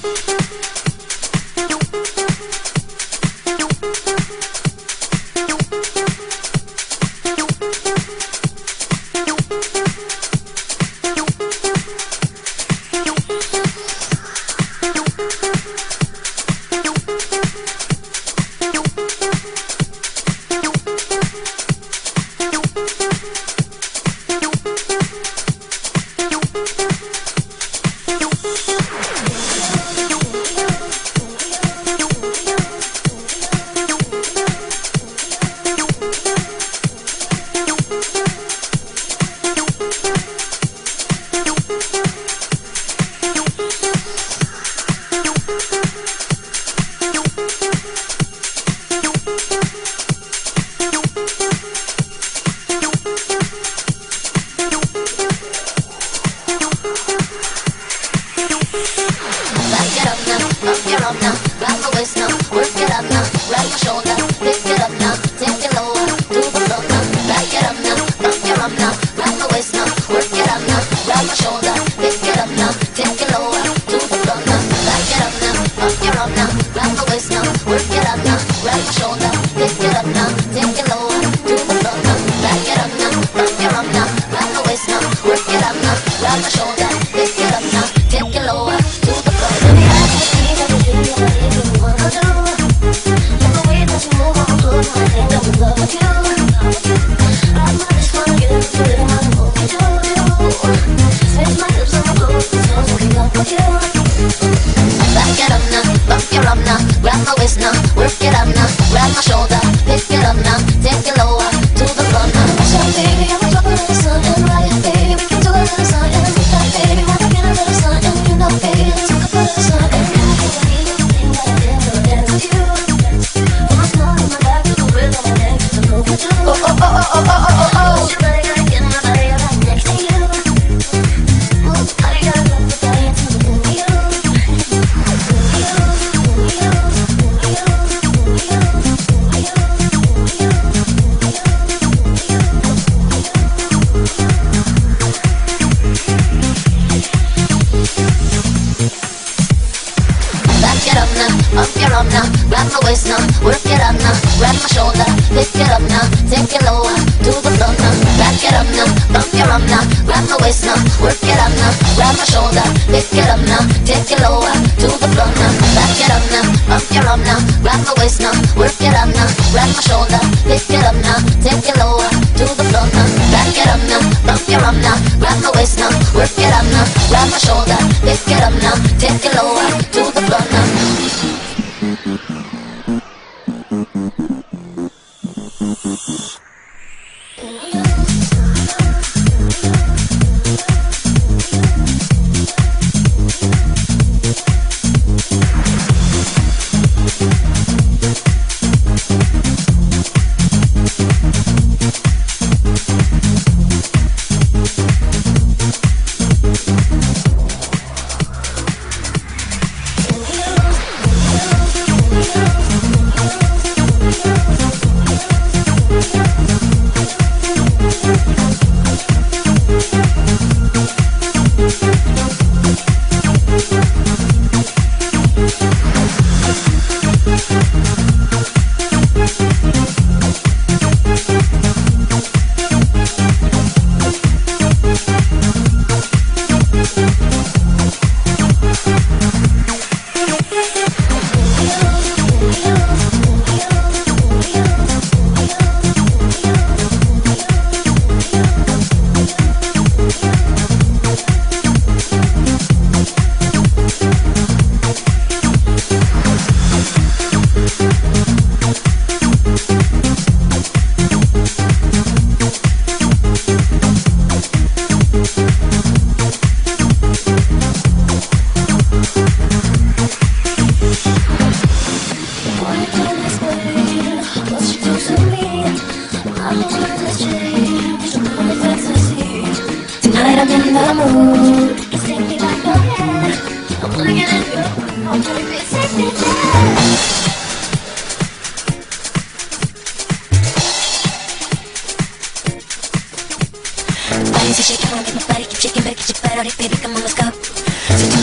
Body say shake, I wanna make my body keep shaking, better get your butt on it, baby, come on, let's go. So do how you do,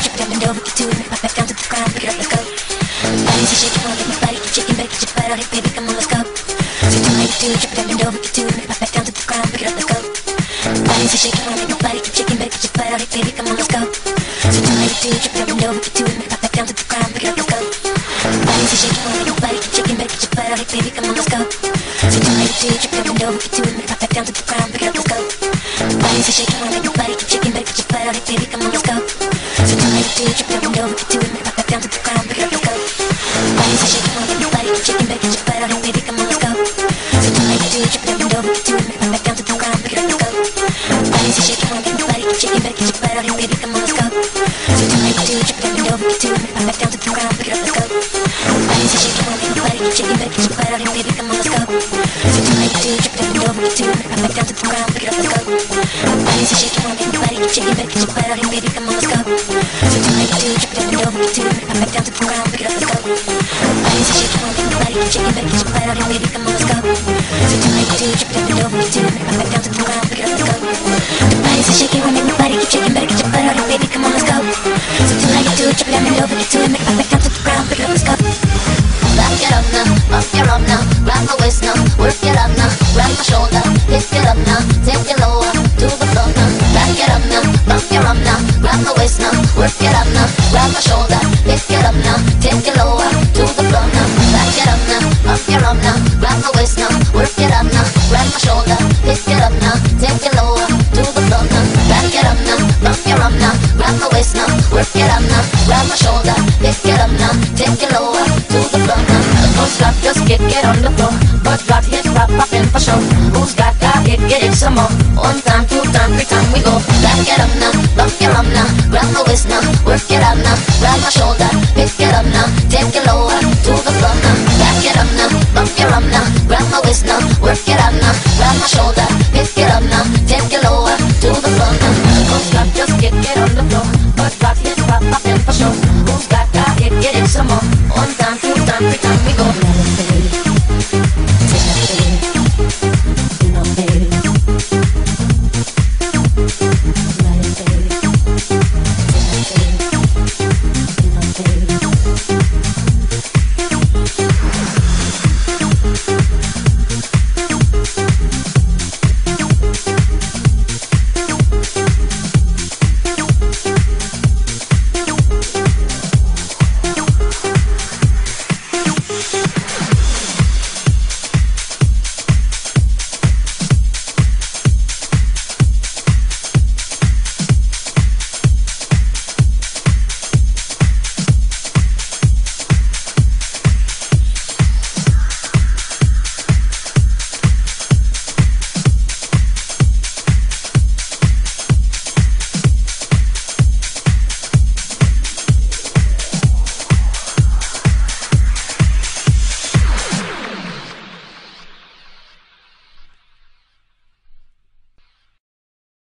drop it down and over, get to it, make my back down to the ground, pick it up, let's go. Body so shake it, wanna make my body keep shaking, better get your butt out here, baby, come on, let's go. So do how you do, drop it down and over, get to it, make my back down to the ground, pick it up, let's go. Body so shake it, wanna make my body keep shaking, better get your butt out here, baby, come on, let's go. So do how you do, drop it down and over, get to it, make my back down to the ground, pick it up, let's go. Body so shake it, wanna make my body keep shaking, better get your butt out here, baby, come on, let's go. So do how you do, drop it down and over, get to it, make my back down to the ground, pick it up, let's go. Body so shake it, wanna make my body keep shaking, better get your butt out here, baby, come on, let's go. So do how you do, drop it down and over, get to it, make my back down to the ground, pick it up, let's go. Body so shake it, wanna make my body keep shaking, better get your butt out here, baby, come on, let's go. So do how you do, drop it down and over, get to it, make my back down to the ground, pick it up, let's go. Body so shake it, wanna make my body keep shaking, better get your butt out here, baby, come on, let's go. So do how you do, drop it down and over, get to it, make my back down to the ground, pick it up, let's go. Body so shake it, wanna make my body keep shaking, better get your butt out here, baby, come on, let's go. So do how you do, drop it down and over, get to it, make my back down to the ground, pick it up, let's go. Body so shake it, wanna make my body keep shaking, better get your butt out here, baby, come on, let's go. So do how you do, drop it down and over, get to it, make my back down to the ground, pick it up, let's go. Body so shake it, wanna make my body keep shaking, better get your butt out here, baby, come on, let's go. So do how you do, drop it down and over, get to it, make my back down to the ground, pick it up, let's go. Body so shake it, wanna make my body keep shaking, better get your butt out here, baby, come on, let's go. So do how you do, drop it down and over, get to it, make my back down to the ground, pick it up, let's go. Back it up now, up your up now, grab my waist now, work it up now, grab my shoulder, pick it up now, take it lower, to the floor now. Back it up now, up your up now, grab my waist now, work it up now, grab my shoulder, pick it up now, take it lower, to the floor now. Back it up now, up your up now, grab my waist now, work it up now, grab my shoulder, pick it up now, take it lower, to the floor now. Back it up now, up your up now, grab my waist now, work it up now, grab my shoulder, pick it up now, take it lower, to the floor now. Don't stop, just get on the floor. But got hit, pop, poppin' for sure. Who's got hit, get it some more. One time, two time, three time, we go. Back it up now, bump your arm now, grab my waist now, work it out now, grab my shoulder, pick it up now, take it lower, to the floor now. Back it up now, bump your arm now, grab my waist now, work it out now, grab my shoulder,